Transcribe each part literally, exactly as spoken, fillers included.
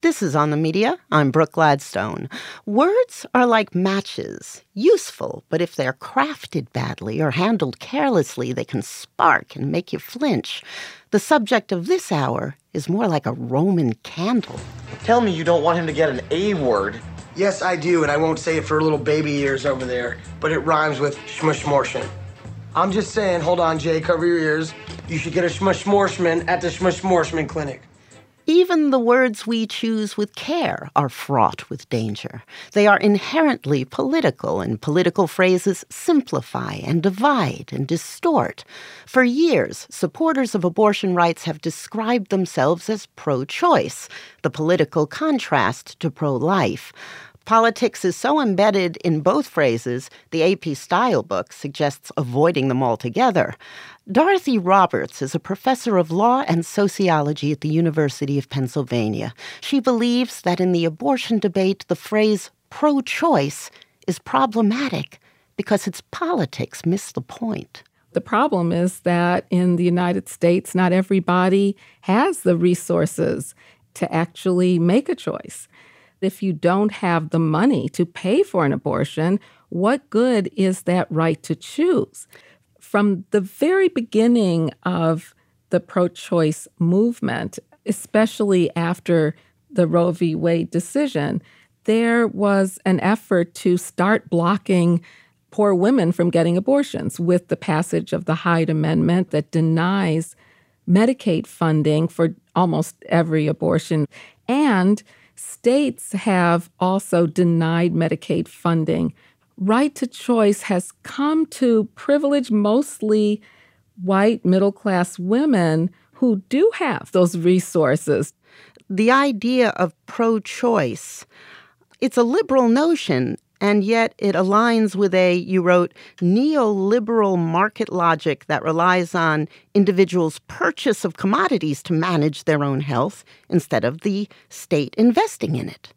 This is On the Media. I'm Brooke Gladstone. Words are like matches, useful, but if they're crafted badly or handled carelessly, they can spark and make you flinch. The subject of this hour is more like a Roman candle. Tell me you don't want him to get an A word. Yes, I do, and I won't say it for little baby ears over there, but it rhymes with shmushmorshman. I'm just saying, hold on, Jay, cover your ears. You should get a shmushmorshman at the shmushmorshman clinic. Even the words we choose with care are fraught with danger. They are inherently political, and political phrases simplify and divide and distort. For years, supporters of abortion rights have described themselves as pro-choice, the political contrast to pro-life. Politics is so embedded in both phrases, the A P Style book suggests avoiding them altogether. Dorothy Roberts is a professor of law and sociology at the University of Pennsylvania. She believes that in the abortion debate, the phrase pro-choice is problematic because its politics miss the point. The problem is that in the United States, not everybody has the resources to actually make a choice. If you don't have the money to pay for an abortion, what good is that right to choose? From the very beginning of the pro-choice movement, especially after the Roe v. Wade decision, there was an effort to start blocking poor women from getting abortions with the passage of the Hyde Amendment that denies Medicaid funding for almost every abortion. And states have also denied Medicaid funding. Right to choice has come to privilege mostly white middle-class women who do have those resources. The idea of pro-choice, it's a liberal notion, and yet it aligns with a, you wrote, neoliberal market logic that relies on individuals' purchase of commodities to manage their own health instead of the state investing in it.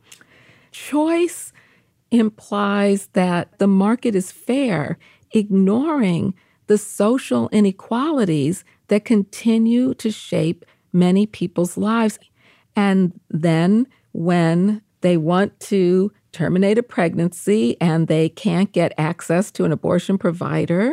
Choice implies that the market is fair, ignoring the social inequalities that continue to shape many people's lives. And then when they want to terminate a pregnancy and they can't get access to an abortion provider,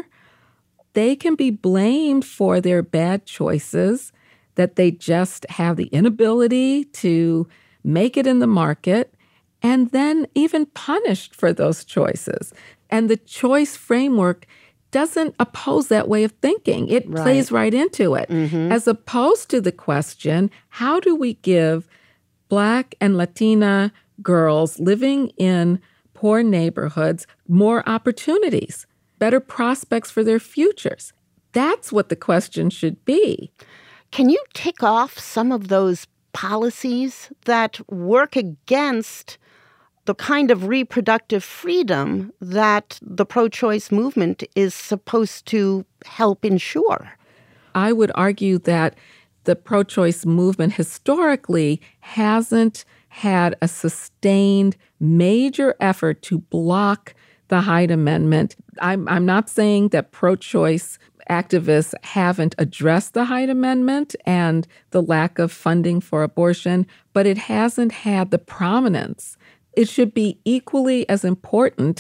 they can be blamed for their bad choices, that they just have the inability to make it in the market, and then even punished for those choices. And the choice framework doesn't oppose that way of thinking. It right. plays right into it, mm-hmm. as opposed to the question, how do we give Black and Latina girls living in poor neighborhoods more opportunities, better prospects for their futures? That's what the question should be. Can you tick off some of those policies that work against the kind of reproductive freedom that the pro-choice movement is supposed to help ensure? I would argue that the pro-choice movement historically hasn't had a sustained major effort to block the Hyde Amendment. I'm, I'm not saying that pro-choice activists haven't addressed the Hyde Amendment and the lack of funding for abortion, but it hasn't had the prominence. It should be equally as important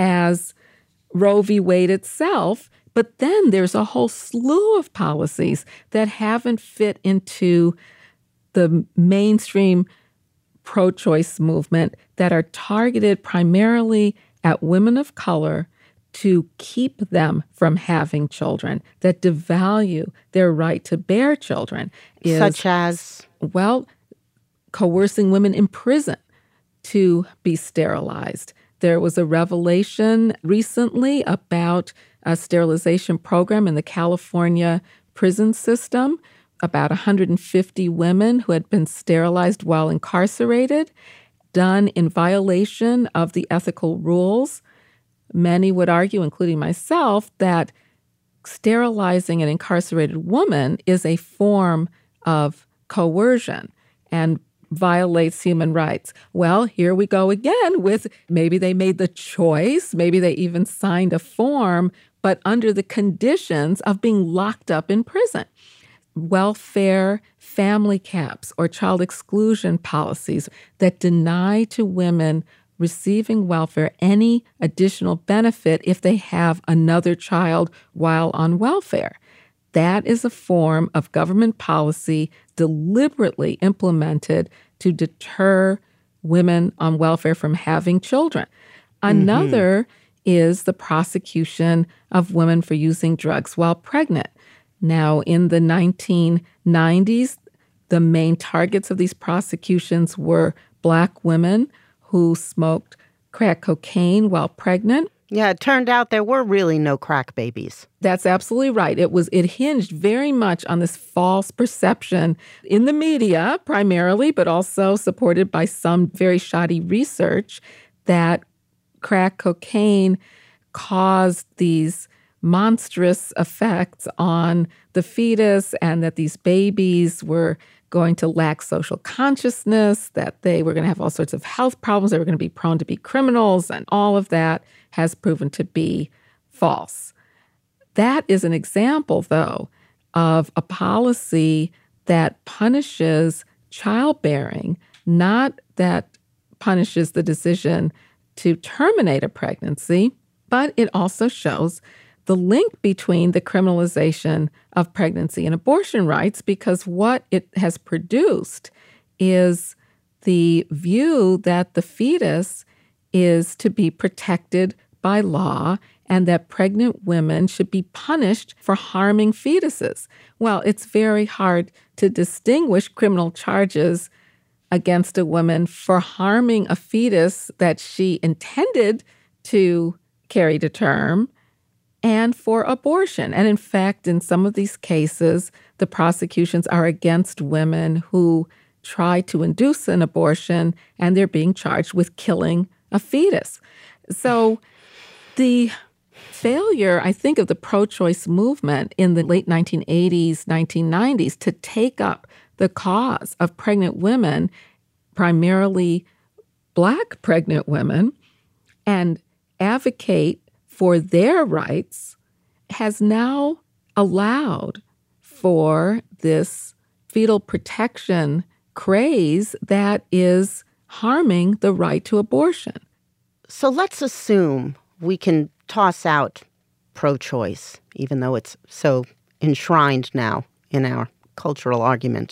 as Roe v. Wade itself, but then there's a whole slew of policies that haven't fit into the mainstream pro-choice movement that are targeted primarily at women of color to keep them from having children, that devalue their right to bear children. Is, Such as? Well, coercing women in prison to be sterilized. There was a revelation recently about a sterilization program in the California prison system, about one hundred fifty women who had been sterilized while incarcerated, done in violation of the ethical rules. Many would argue, including myself, that sterilizing an incarcerated woman is a form of coercion and violates human rights. Well, here we go again with maybe they made the choice, maybe they even signed a form, but under the conditions of being locked up in prison. welfare family caps or child exclusion policies that deny to women receiving welfare any additional benefit if they have another child while on welfare. That is a form of government policy deliberately implemented to deter women on welfare from having children. Another mm-hmm. is the prosecution of women for using drugs while pregnant. Now, in the nineteen nineties, the main targets of these prosecutions were Black women who smoked crack cocaine while pregnant. Yeah, it turned out there were really no crack babies. That's absolutely right. It was it hinged very much on this false perception in the media primarily, but also supported by some very shoddy research that crack cocaine caused these monstrous effects on the fetus and that these babies were going to lack social consciousness, that they were going to have all sorts of health problems, they were going to be prone to be criminals, and all of that has proven to be false. That is an example, though, of a policy that punishes childbearing, not that punishes the decision to terminate a pregnancy, but it also shows the link between the criminalization of pregnancy and abortion rights, because what it has produced is the view that the fetus is to be protected by law and that pregnant women should be punished for harming fetuses. Well, it's very hard to distinguish criminal charges against a woman for harming a fetus that she intended to carry to term and for abortion. And in fact, in some of these cases, the prosecutions are against women who try to induce an abortion and they're being charged with killing a fetus. So the failure, I think, of the pro-choice movement in the late nineteen eighties, nineteen nineties to take up the cause of pregnant women, primarily Black pregnant women, and advocate for their rights has now allowed for this fetal protection craze that is harming the right to abortion. So let's assume we can toss out pro-choice, even though it's so enshrined now in our cultural argument.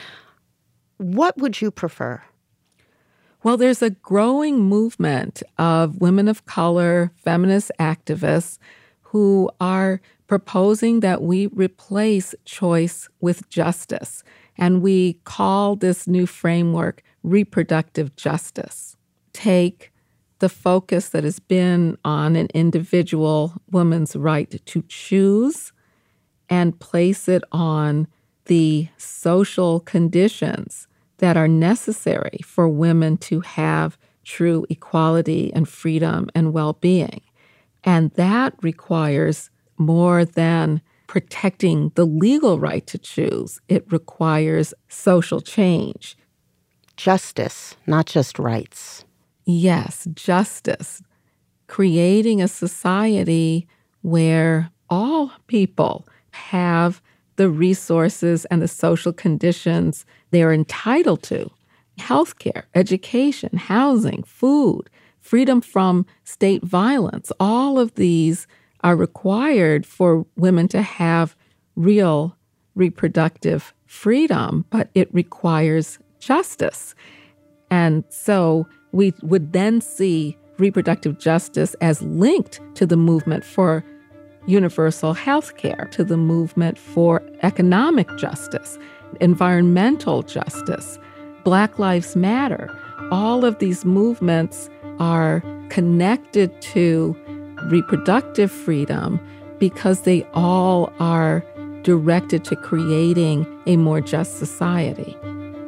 What would you prefer? Well, there's a growing movement of women of color, feminist activists who are proposing that we replace choice with justice. And we call this new framework reproductive justice. Take the focus that has been on an individual woman's right to choose and place it on the social conditions that are necessary for women to have true equality and freedom and well-being. And that requires more than protecting the legal right to choose. It requires social change. Justice, not just rights. Yes, justice. Creating a society where all people have the resources and the social conditions they're entitled to. Healthcare, education, housing, food, freedom from state violence. All of these are required for women to have real reproductive freedom, but it requires justice. And so we would then see reproductive justice as linked to the movement for universal health care, to the movement for economic justice, environmental justice, Black Lives Matter. All of these movements are connected to reproductive freedom because they all are directed to creating a more just society.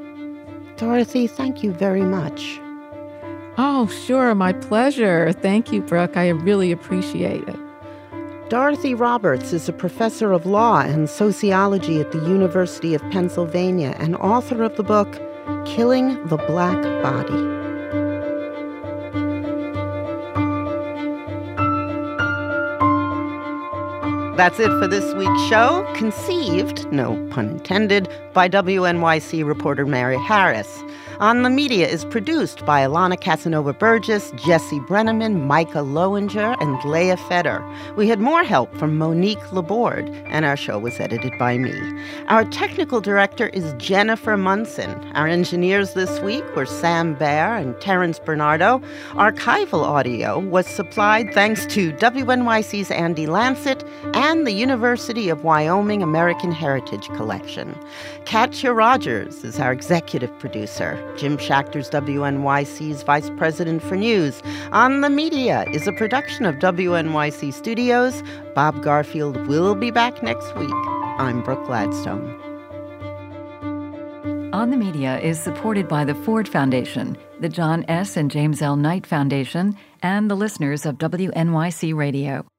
Dorothy, thank you very much. Oh, sure. My pleasure. Thank you, Brooke. I really appreciate it. Dorothy Roberts is a professor of law and sociology at the University of Pennsylvania and author of the book, Killing the Black Body. That's it for this week's show, conceived, no pun intended, by W N Y C reporter Mary Harris. On the Media is produced by Alana Casanova-Burgess, Jesse Brenneman, Micah Lowinger, and Leah Feder. We had more help from Monique Laborde, and our show was edited by me. Our technical director is Jennifer Munson. Our engineers this week were Sam Baer and Terrence Bernardo. Archival audio was supplied thanks to W N Y C's Andy Lancet and the University of Wyoming American Heritage Collection. Katya Rogers is our executive producer. Jim Schachter's W N Y C's vice president for news. On the Media is a production of W N Y C Studios. Bob Garfield will be back next week. I'm Brooke Gladstone. On the Media is supported by the Ford Foundation, the John S. and James L. Knight Foundation, and the listeners of W N Y C Radio.